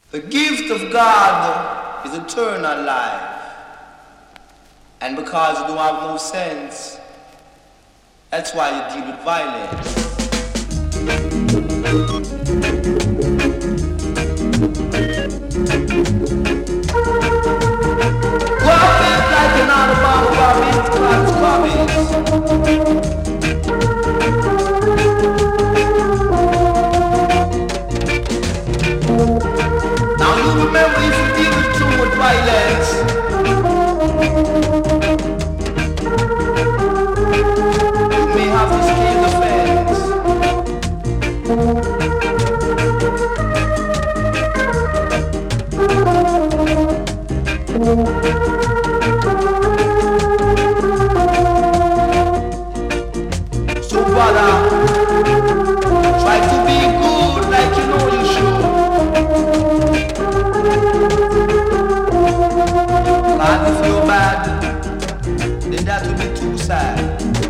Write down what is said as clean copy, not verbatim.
The gift of God is eternal life. And because you don't have no sense, that's why you deal with violence. Walk it like an Alabama Bobby's class Bobbies. Now you remember, if you deal with too much violence, you may have to scale the fence. So brother, try to be good like you know you should. And if you're bad, then that would be too sad.